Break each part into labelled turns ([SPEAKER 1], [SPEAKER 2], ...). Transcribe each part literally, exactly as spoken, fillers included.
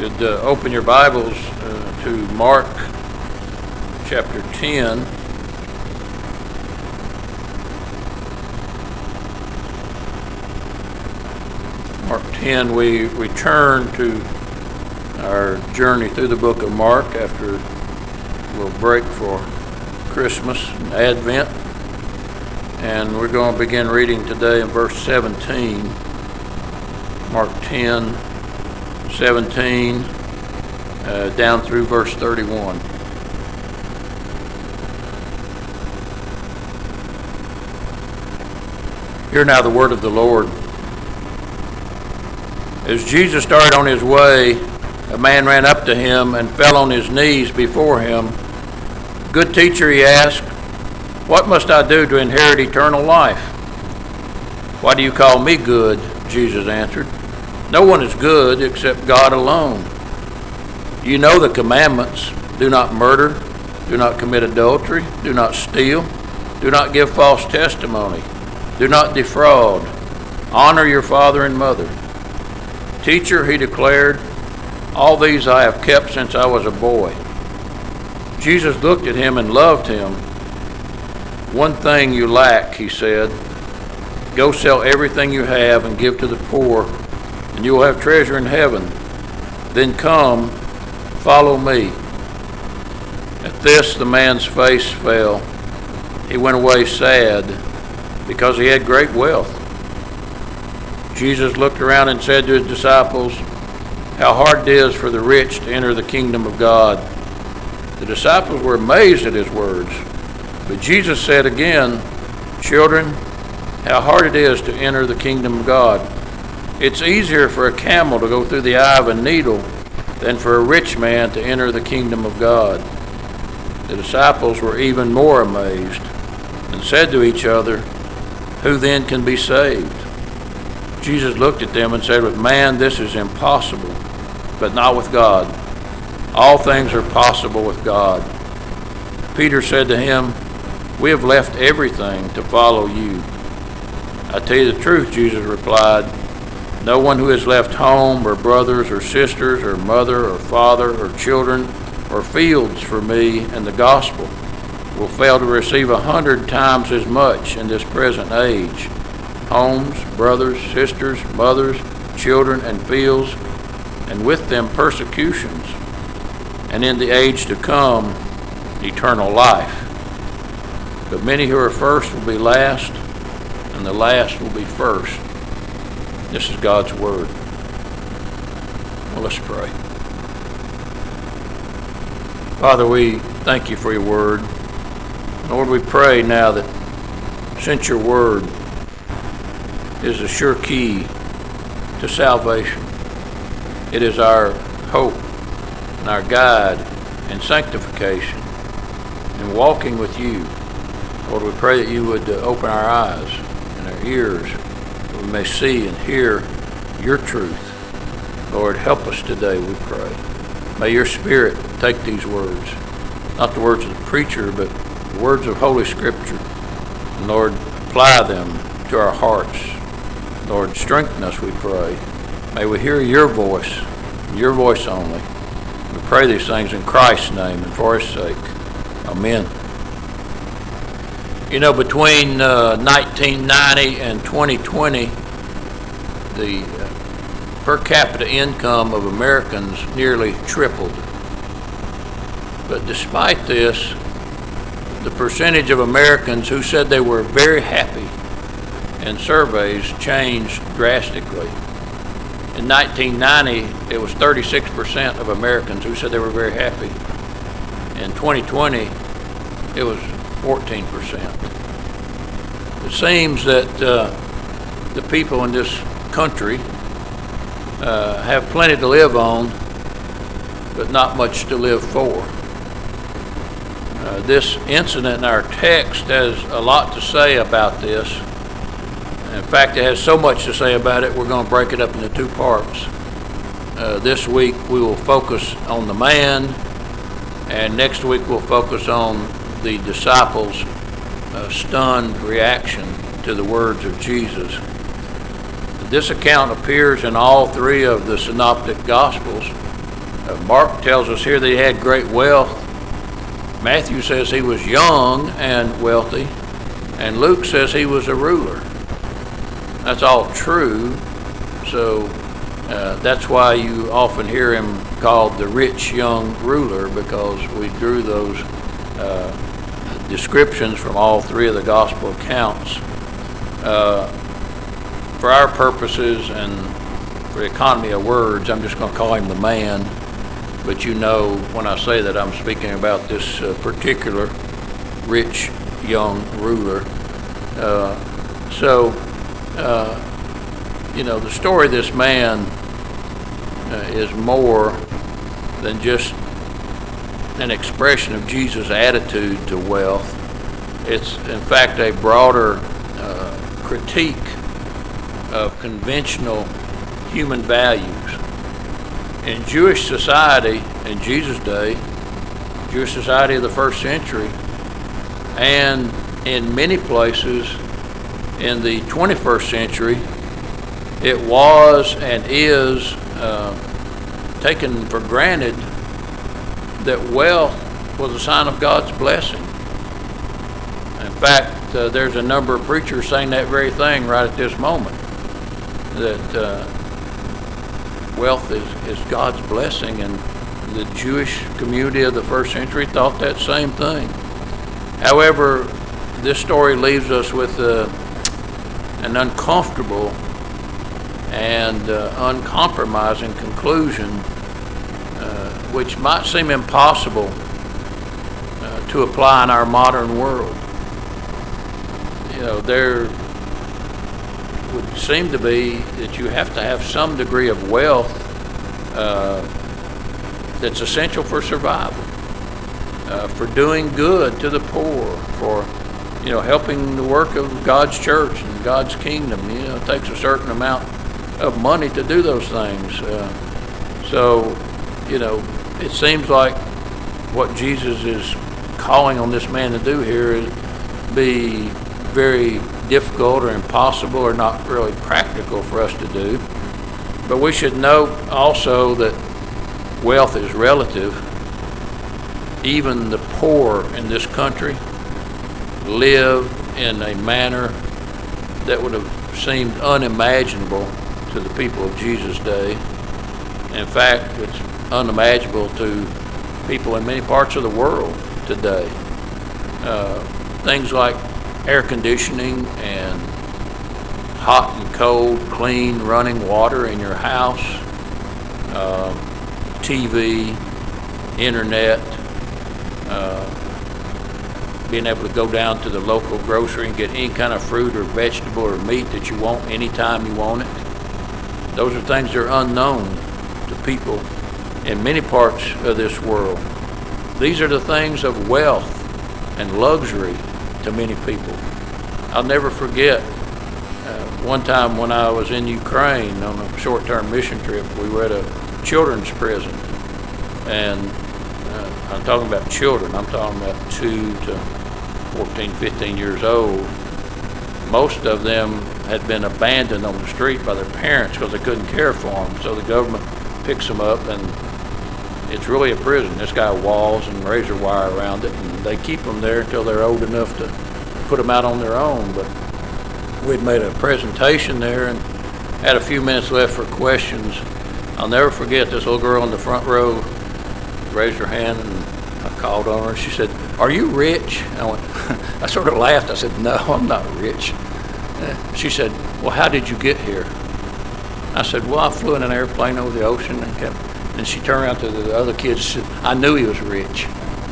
[SPEAKER 1] Could uh, open your Bibles uh, to Mark chapter ten. Mark ten, we return to our journey through the book of Mark after a little break for Christmas and Advent. And we're going to begin reading today in verse seventeen. Mark ten, seventeen, uh, down through verse thirty-one. Hear now the word of the Lord. As Jesus started on his way, a man ran up to him and fell on his knees before him. "Good teacher," he asked, "what must I do to inherit eternal life?" "Why do you call me good?" Jesus answered. "No one is good except God alone. You know the commandments. Do not murder. Do not commit adultery. Do not steal. Do not give false testimony. Do not defraud. Honor your father and mother." "Teacher," he declared, "all these I have kept since I was a boy." Jesus looked at him and loved him. "One thing you lack," he said. "Go sell everything you have and give to the poor, and you will have treasure in heaven. Then come, follow me." At this, the man's face fell. He went away sad because he had great wealth. Jesus looked around and said to his disciples, "How hard it is for the rich to enter the kingdom of God." The disciples were amazed at his words. But Jesus said again, "Children, how hard it is to enter the kingdom of God. It's easier for a camel to go through the eye of a needle than for a rich man to enter the kingdom of God." The disciples were even more amazed and said to each other, "Who then can be saved?" Jesus looked at them and said, "With man this is impossible, but not with God. All things are possible with God." Peter said to him, "We have left everything to follow you." "I tell you the truth," Jesus replied, "no one who has left home or brothers or sisters or mother or father or children or fields for me and the gospel will fail to receive a hundred times as much in this present age. Homes, brothers, sisters, mothers, children, and fields, and with them persecutions, and in the age to come, eternal life. But many who are first will be last, and the last will be first." This is God's word. Well, let's pray. Father, we thank you for your word. Lord, we pray now that since your word is a sure key to salvation, it is our hope and our guide in sanctification and walking with you. Lord, we pray that you would uh, open our eyes and our ears that we may see and hear your truth. Lord, help us today, we pray. May your Spirit take these words, not the words of the preacher, but the words of Holy Scripture. And Lord, apply them to our hearts. Lord, strengthen us, we pray. May we hear your voice, your voice only. We pray these things in Christ's name and for his sake. Amen. You know, between uh, nineteen ninety and twenty twenty, the uh, per capita income of Americans nearly tripled. But despite this, the percentage of Americans who said they were very happy in surveys changed drastically. In nineteen ninety, it was thirty-six percent of Americans who said they were very happy. In twenty twenty, it was fourteen percent. It seems that uh, the people in this country uh, have plenty to live on, but not much to live for. Uh, this incident in our text has a lot to say about this. In fact, it has so much to say about it, we're going to break it up into two parts. Uh, this week we will focus on the man, and next week we'll focus on the disciples' uh, stunned reaction to the words of Jesus. This account appears in all three of the synoptic gospels, Uh, Mark tells us here that he had great wealth. Matthew says he was young and wealthy. And Luke says he was a ruler. That's all true. So uh, that's why you often hear him called the rich young ruler, because we drew those uh, descriptions from all three of the gospel accounts. Uh, for our purposes and for the economy of words, I'm just going to call him the man. But you know, when I say that, I'm speaking about this uh, particular rich young ruler. Uh, so, uh, you know, the story of this man uh, is more than just an expression of Jesus' attitude to wealth. It's, in fact, a broader uh, critique of conventional human values. In Jewish society, in Jesus' day, Jewish society of the first century, and in many places in the twenty-first century, it was and is uh, taken for granted that wealth was a sign of God's blessing. In fact, uh, there's a number of preachers saying that very thing right at this moment, that uh, wealth is, is God's blessing, and the Jewish community of the first century thought that same thing. However, this story leaves us with uh, an uncomfortable and uh, uncompromising conclusion, uh, which might seem impossible uh, to apply in our modern world. You know, there would seem to be that you have to have some degree of wealth uh, that's essential for survival, uh, for doing good to the poor, for, you know, helping the work of God's church and God's kingdom. You know, it takes a certain amount of money to do those things. Uh, so, you know, it seems like what Jesus is calling on this man to do here is be very difficult or impossible or not really practical for us to do. But we should note also that wealth is relative. Even the poor in this country live in a manner that would have seemed unimaginable to the people of Jesus' day. In fact, it's unimaginable to people in many parts of the world today. Uh, things like air conditioning and hot and cold, clean running water in your house, uh, T V, internet, uh, being able to go down to the local grocery and get any kind of fruit or vegetable or meat that you want anytime you want it. Those are things that are unknown to people in many parts of this world. These are the things of wealth and luxury to many people. I'll never forget uh, one time when I was in Ukraine on a short-term mission trip. We were at a children's prison, and uh, I'm talking about children. I'm talking about two to fourteen, fifteen years old. Most of them had been abandoned on the street by their parents because they couldn't care for them. So the government picks them up, and it's really a prison. It's got walls and razor wire around it, and they keep them there until they're old enough to put them out on their own. But we'd made a presentation there and had a few minutes left for questions. I'll never forget this little girl in the front row raised her hand, and I called on her. She said, "Are you rich?" I went, I sort of laughed. I said, "No, I'm not rich." She said, "Well, how did you get here?" I said, "Well, I flew in an airplane over the ocean." And kept, and she turned around to the other kids and said, "I knew he was rich."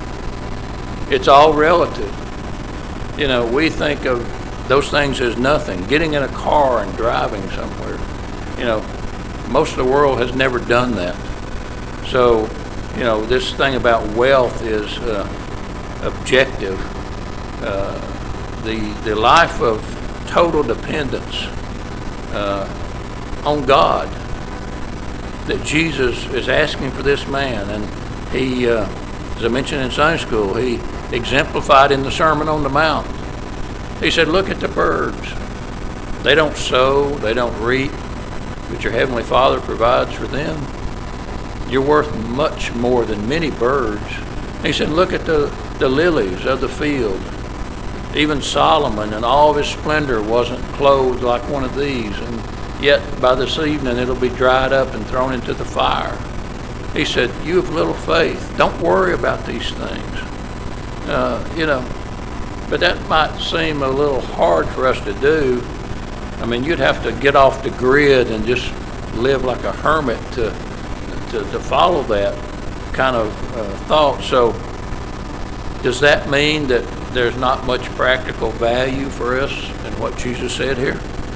[SPEAKER 1] It's all relative. You know, we think of those things as nothing. Getting in a car and driving somewhere, you know, most of the world has never done that. So, you know, this thing about wealth is uh, objective. Uh, the the life of total dependence uh, on God that Jesus is asking for this man, and he, uh, as I mentioned in Sunday school, he exemplified in the Sermon on the Mount. He said, "Look at the birds. They don't sow, they don't reap, but your Heavenly Father provides for them. You're worth much more than many birds. And he said, look at the, the lilies of the field. Even Solomon in all of his splendor wasn't clothed like one of these. And yet by this evening it'll be dried up and thrown into the fire. He said, you have little faith. Don't worry about these things. Uh, you know, but that might seem a little hard for us to do. I mean, you'd have to get off the grid and just live like a hermit to to, to follow that kind of uh, thought. So does that mean that there's not much practical value for us in what Jesus said here?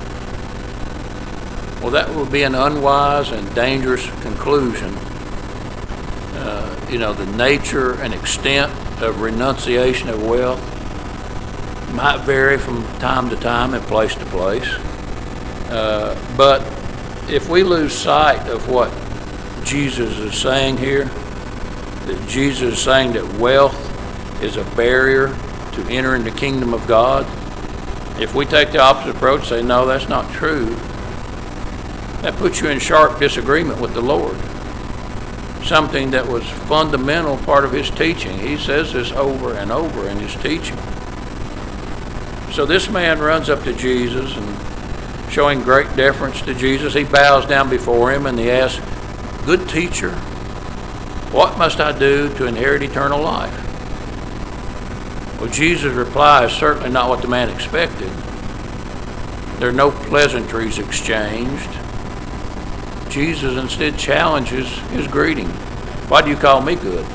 [SPEAKER 1] Well, that would be an unwise and dangerous conclusion. Uh, you know, the nature and extent of renunciation of wealth might vary from time to time and place to place. Uh, but if we lose sight of what Jesus is saying here, that Jesus is saying that wealth is a barrier to entering the kingdom of God, if we take the opposite approach and say, no, that's not true, that puts you in sharp disagreement with the Lord. Something that was fundamental part of his teaching. He says this over and over in his teaching. So this man runs up to Jesus and showing great deference to Jesus, he bows down before him and he asks, good teacher, what must I do to inherit eternal life? Well, Jesus' reply is certainly not what the man expected. There are no pleasantries exchanged. Jesus instead challenges his greeting. Why do you call me good?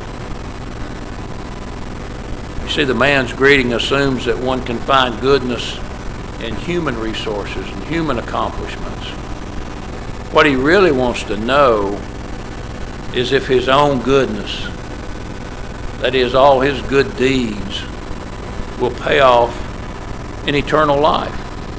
[SPEAKER 1] You see, the man's greeting assumes that one can find goodness in human resources and human accomplishments. What he really wants to know is if his own goodness, that is, all his good deeds, will pay off in eternal life.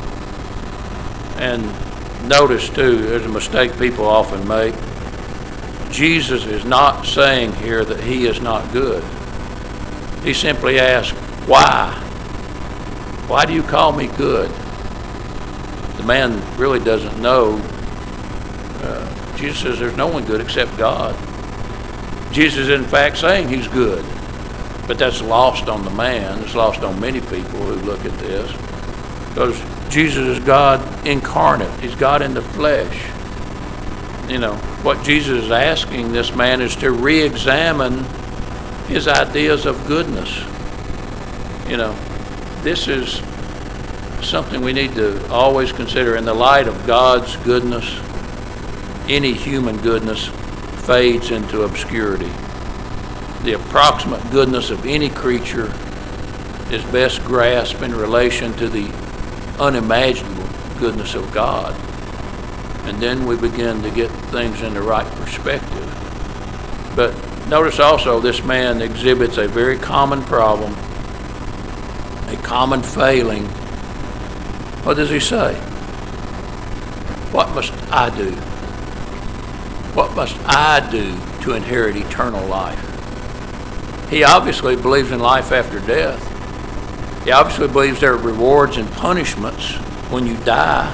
[SPEAKER 1] And notice, too, there's a mistake people often make. Jesus is not saying here that he is not good. He simply asks, why? Why do you call me good? The man really doesn't know. Uh, Jesus says there's no one good except God. Jesus is in fact saying he's good. But that's lost on the man. It's lost on many people who look at this. Because Jesus is God incarnate. He's God in the flesh. You know, what Jesus is asking this man is to re-examine his ideas of goodness. You know, this is something we need to always consider in the light of God's goodness. Any human goodness fades into obscurity. The approximate goodness of any creature is best grasped in relation to the unimaginable goodness of God. And then we begin to get things in the right perspective. But notice also this man exhibits a very common problem, a common failing. What does he say? What must I do? What must I do to inherit eternal life? He obviously believes in life after death. He obviously believes there are rewards and punishments when you die.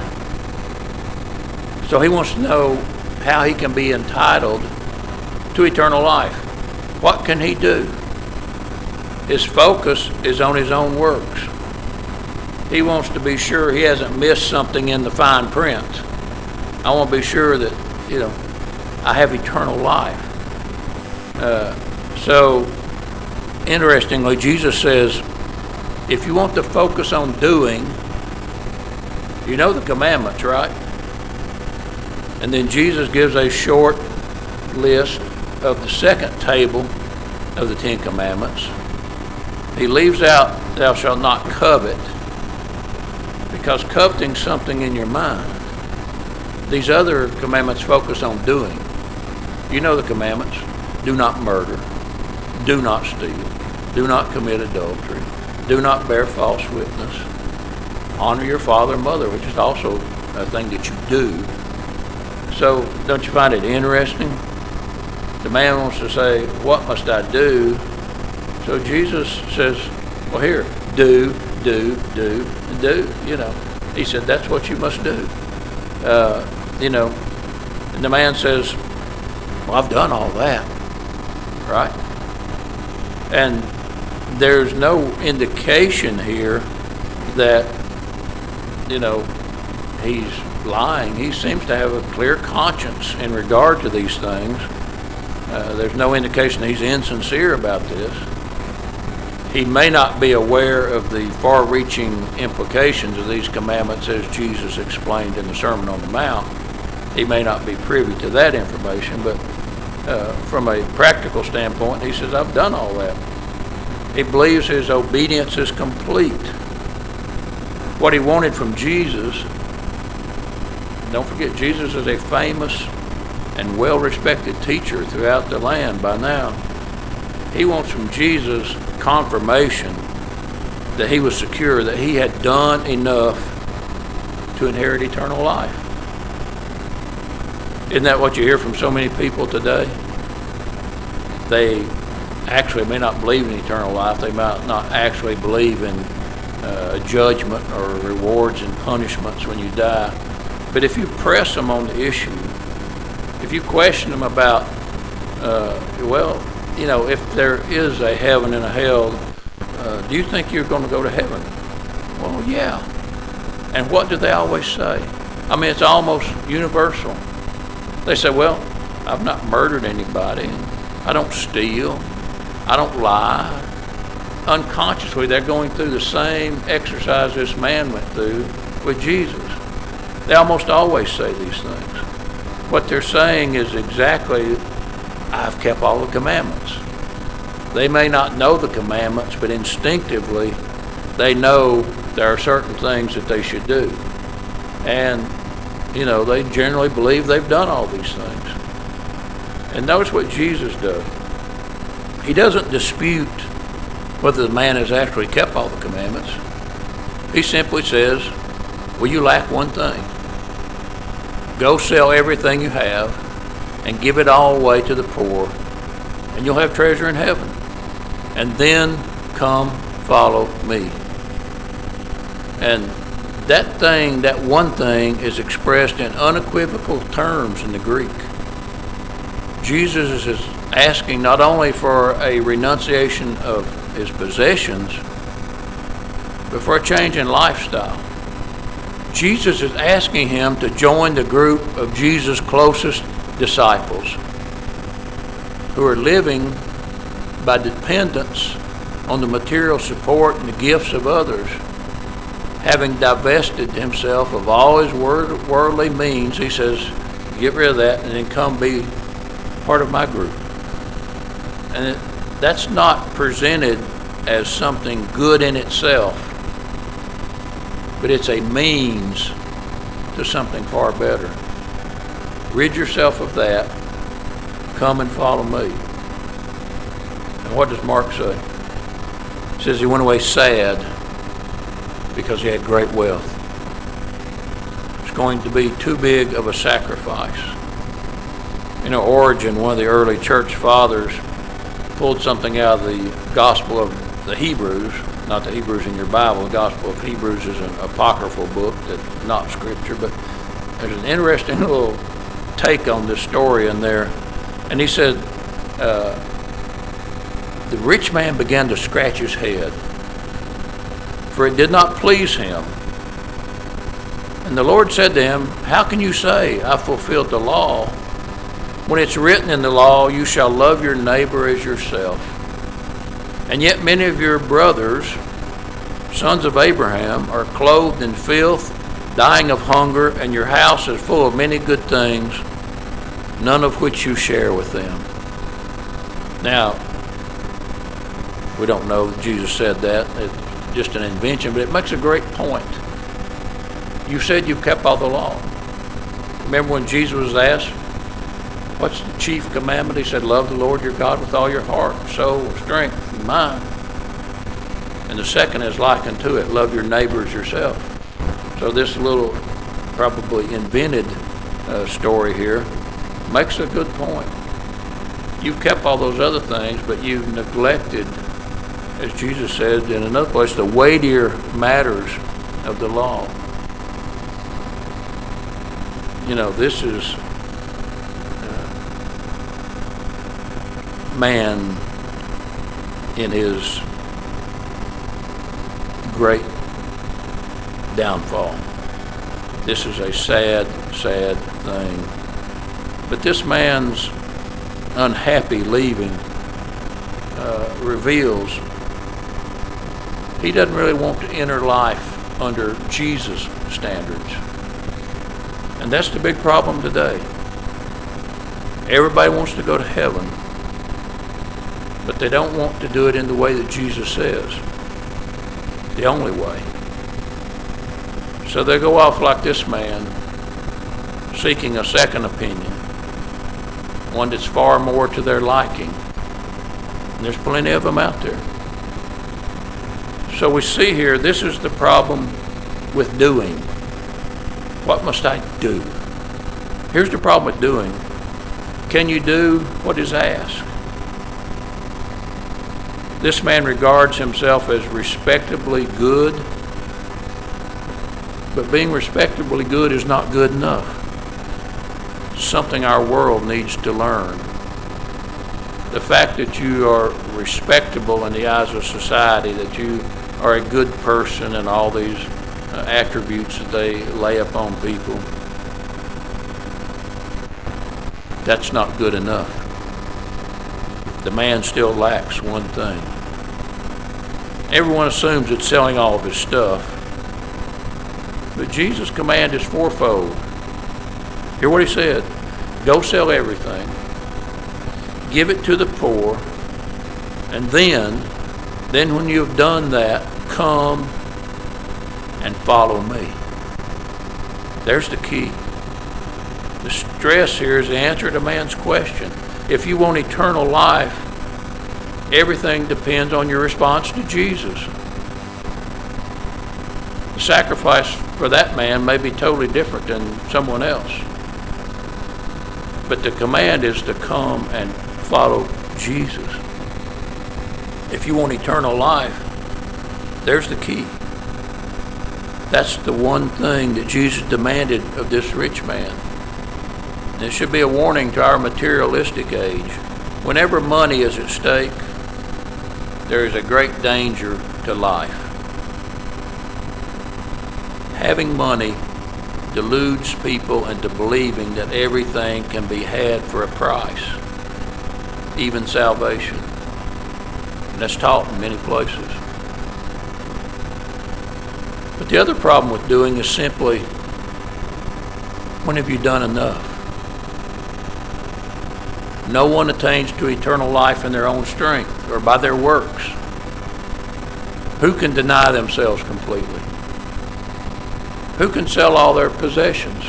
[SPEAKER 1] So he wants to know how he can be entitled to eternal life. What can he do? His focus is on his own works. He wants to be sure he hasn't missed something in the fine print. I want to be sure that, you know, I have eternal life. Uh, so, interestingly, Jesus says, if you want to focus on doing, you know the commandments, right? And then Jesus gives a short list of the second table of the Ten Commandments. He leaves out, thou shalt not covet, because coveting something in your mind. These other commandments focus on doing. You know the commandments. Do not murder. Do not steal. Do not commit adultery. Do not bear false witness. Honor your father and mother, which is also a thing that you do. So don't you find it interesting? The man wants to say, what must I do? So Jesus says, well, here, do, do, do, and do. You know, he said, that's what you must do. Uh, you know, and the man says, Well, I've done all that, right? And there's no indication here that, you know, he's lying. He seems to have a clear conscience in regard to these things. Uh, there's no indication he's insincere about this. He may not be aware of the far-reaching implications of these commandments as Jesus explained in the Sermon on the Mount. He may not be privy to that information, but uh, from a practical standpoint, he says, I've done all that. He believes his obedience is complete. What he wanted from Jesus, don't forget, Jesus is a famous and well-respected teacher throughout the land by now. He wants from Jesus confirmation that he was secure, that he had done enough to inherit eternal life. Isn't that what you hear from so many people today? They actually may not believe in eternal life. They might not actually believe in uh, judgment or rewards and punishments when you die. But if you press them on the issue, if you question them about, uh, well, you know, if there is a heaven and a hell, uh, do you think you're going to go to heaven? Well, yeah. And what do they always say? I mean, it's almost universal. They say, well, I've not murdered anybody. I don't steal. I don't lie. Unconsciously, they're going through the same exercise this man went through with Jesus. They almost always say these things. What they're saying is exactly, I've kept all the commandments. They may not know the commandments, but instinctively, they know there are certain things that they should do. And, you know, they generally believe they've done all these things. And notice what Jesus does. He doesn't dispute whether the man has actually kept all the commandments. He simply says, well, you lack one thing. Go sell everything you have and give it all away to the poor, and you'll have treasure in heaven. And then come follow me. And that thing, that one thing, is expressed in unequivocal terms in the Greek. Jesus is asking not only for a renunciation of his possessions, but for a change in lifestyle. Jesus is asking him to join the group of Jesus' closest disciples who are living by dependence on the material support and the gifts of others. Having divested himself of all his worldly means, he says, get rid of that and then come be part of my group. And it, that's not presented as something good in itself, but it's a means to something far better. Rid yourself of that. Come and follow me. And what does Mark say? He says he went away sad because he had great wealth. It's going to be too big of a sacrifice. You know, Origen, one of the early church fathers, pulled something out of the Gospel of the Hebrews, not the Hebrews in your Bible. The Gospel of Hebrews is an apocryphal book that's not scripture, but there's an interesting little take on this story in there. And he said, uh, the rich man began to scratch his head, for it did not please him. And the Lord said to him, how can you say, I fulfilled the law, when it's written in the law, you shall love your neighbor as yourself? And yet many of your brothers, sons of Abraham, are clothed in filth, dying of hunger, and your house is full of many good things, none of which you share with them. Now, we don't know that Jesus said that. It's just an invention, but it makes a great point. You said you've kept all the law. Remember when Jesus was asked, what's the chief commandment? He said, love the Lord your God with all your heart, soul, strength, and mind. And the second is like unto it, love your neighbor as yourself. So this little, probably invented uh, story here makes a good point. You've kept all those other things, but you've neglected, as Jesus said in another place, the weightier matters of the law. You know, this is man in his great downfall. This is a sad, sad thing. But this man's unhappy leaving uh, reveals he doesn't really want to enter life under Jesus' standards. And that's the big problem today. Everybody wants to go to heaven, but they don't want to do it in the way that Jesus says, the only way. So they go off like this man, seeking a second opinion, one that's far more to their liking. And there's plenty of them out there. So we see here, this is the problem with doing. What must I do? Here's the problem with doing. Can you do what is asked? This man regards himself as respectably good, but being respectably good is not good enough. It's something our world needs to learn. The fact that you are respectable in the eyes of society, that you are a good person, and all these uh, attributes that they lay upon people, that's not good enough. The man still lacks one thing. Everyone assumes it's selling all of his stuff, but Jesus' command is fourfold. Hear what he said. Go sell everything, give it to the poor, and then, then when you have done that, come and follow me. There's the key. The stress here is the answer to man's question. If you want eternal life, everything depends on your response to Jesus. The sacrifice for that man may be totally different than someone else. But the command is to come and follow Jesus. If you want eternal life, there's the key. That's the one thing that Jesus demanded of this rich man. This should be a warning to our materialistic age. Whenever money is at stake, there is a great danger to life. Having money deludes people into believing that everything can be had for a price, even salvation. And that's taught in many places. But the other problem with doing is simply, when have you done enough? No one attains to eternal life in their own strength or by their works. Who can deny themselves completely? Who can sell all their possessions?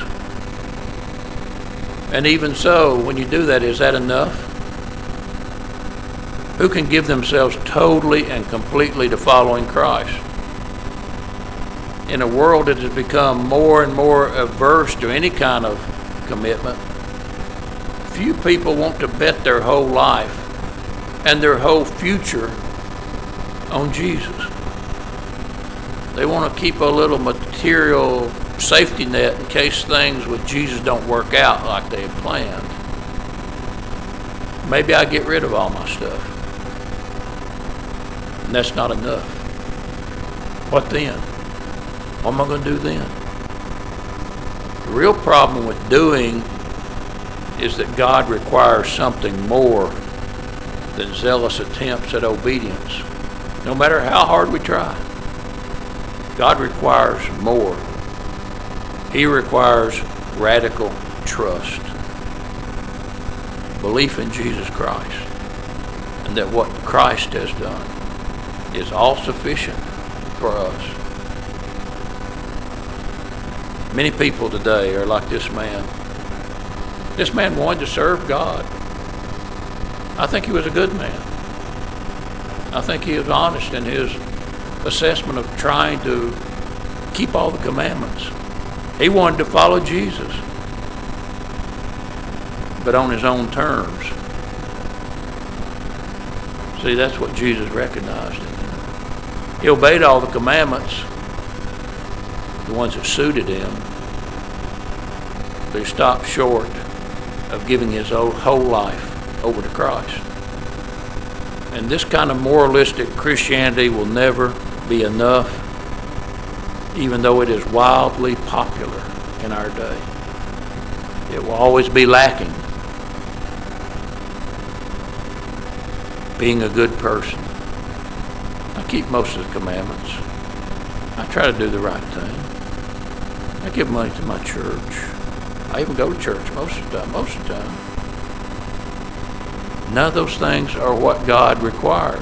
[SPEAKER 1] And even so, when you do that, is that enough? Who can give themselves totally and completely to following Christ? In a world that has become more and more averse to any kind of commitment, few people want to bet their whole life and their whole future on Jesus. They want to keep a little material safety net in case things with Jesus don't work out like they had planned. Maybe I get rid of all my stuff. And that's not enough. What then? What am I going to do then? The real problem with doing is that God requires something more than zealous attempts at obedience, no matter how hard we try. God requires more. He requires radical trust, belief in Jesus Christ, and that what Christ has done is all sufficient for us. Many people today are like this man. This man wanted to serve God. I think he was a good man. I think he was honest in his assessment of trying to keep all the commandments. He wanted to follow Jesus, but on his own terms. See, that's what Jesus recognized in him. He obeyed all the commandments, the ones that suited him, but he stopped short of giving his whole life over to Christ. And this kind of moralistic Christianity will never be enough, even though it is wildly popular in our day. It will always be lacking. Being a good person. I keep most of the commandments. I try to do the right thing. I give money to my church. I even go to church most of the time, most of the time. None of those things are what God requires.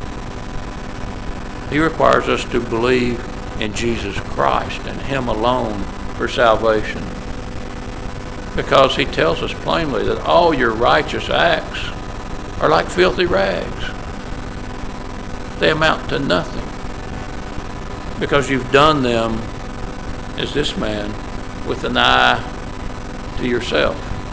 [SPEAKER 1] He requires us to believe in Jesus Christ and Him alone for salvation. Because He tells us plainly that all your righteous acts are like filthy rags. They amount to nothing. Because you've done them, as this man, with an eye to yourself.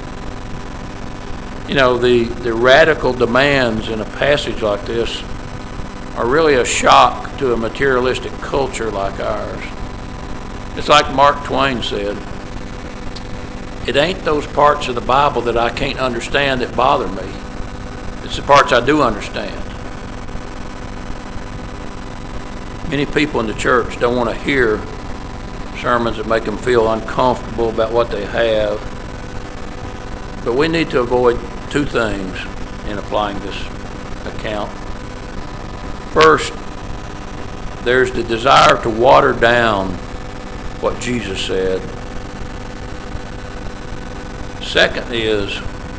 [SPEAKER 1] You know, the, the radical demands in a passage like this are really a shock to a materialistic culture like ours. It's like Mark Twain said, it ain't those parts of the Bible that I can't understand that bother me. It's the parts I do understand. Many people in the church don't want to hear sermons that make them feel uncomfortable about what they have. But we need to avoid two things in applying this account. First, there's the desire to water down what Jesus said. Second is,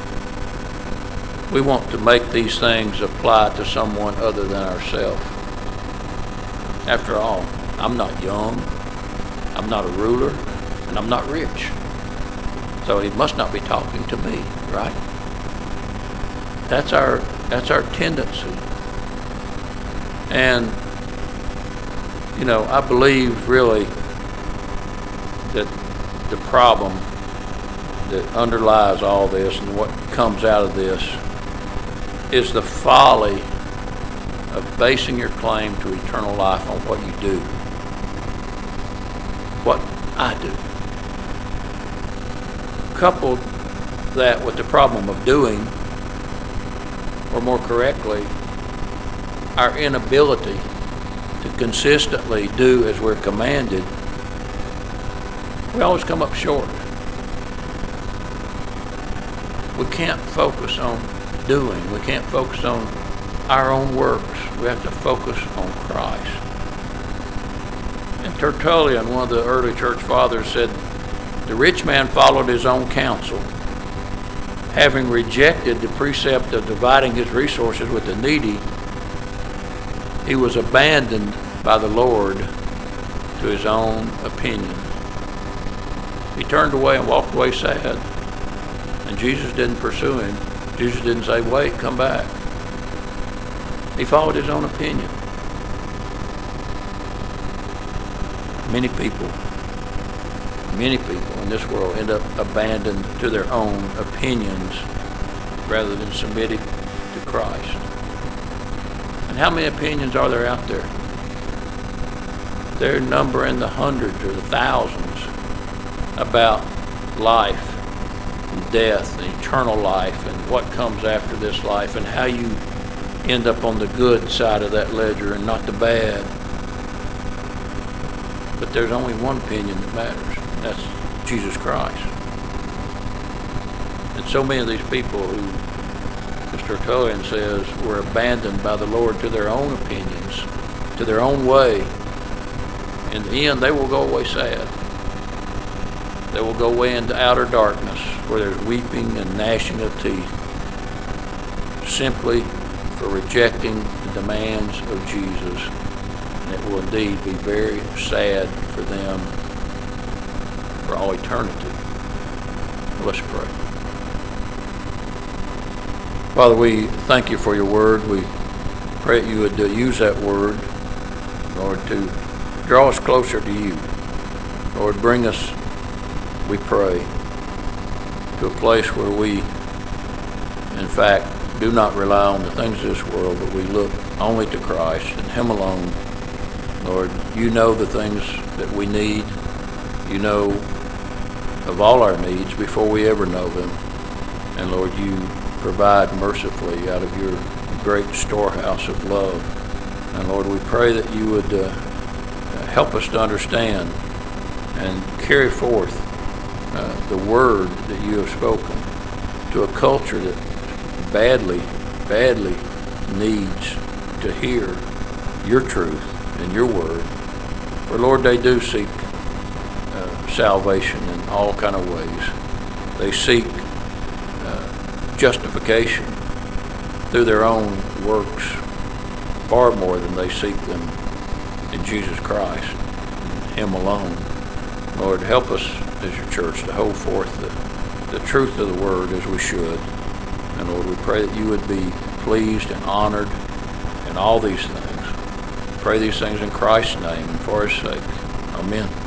[SPEAKER 1] we want to make these things apply to someone other than ourselves. After all, I'm not young, I'm not a ruler, and I'm not rich. So He must not be talking to me, right? That's our that's our tendency. And, you know, I believe really that the problem that underlies all this and what comes out of this is the folly of basing your claim to eternal life on what you do. What I do. Coupled that with the problem of doing, or more correctly, our inability to consistently do as we're commanded, we always come up short. We can't focus on doing. We can't focus on our own works. We have to focus on Christ. And Tertullian, one of the early church fathers, said, the rich man followed his own counsel. Having rejected the precept of dividing his resources with the needy, he was abandoned by the Lord to his own opinion. He turned away and walked away sad. And Jesus didn't pursue him. Jesus didn't say, wait, come back. He followed his own opinion. Many people, many people in this world end up abandoned to their own opinions rather than submitting to Christ. And how many opinions are there out there? Their number in the hundreds or the thousands about life and death and eternal life and what comes after this life and how you end up on the good side of that ledger and not the bad. But there's only one opinion that matters, and that's Jesus Christ. And so many of these people who, as Tertullian says, were abandoned by the Lord to their own opinions, to their own way. In the end, they will go away sad. They will go away into outer darkness where there's weeping and gnashing of teeth, simply for rejecting the demands of Jesus. And it will indeed be very sad for them for all eternity. Let's pray. Father, we thank you for your word. We pray that you would use that word, Lord, to draw us closer to you. Lord, bring us, we pray, to a place where we, in fact, do not rely on the things of this world, but we look only to Christ and Him alone. Lord, you know the things that we need. You know of all our needs before we ever know them. And Lord, you provide mercifully out of your great storehouse of love. And Lord, we pray that you would uh, help us to understand and carry forth uh, the word that you have spoken to a culture that badly, badly needs to hear your truth and your word. For Lord, they do seek uh, salvation in all kind of ways. They seek uh, justification through their own works far more than they seek them in Jesus Christ, Him alone. Lord, help us as your church to hold forth the, the truth of the word as we should. And Lord, we pray that you would be pleased and honored in all these things. Pray these things in Christ's name and for his sake. Amen.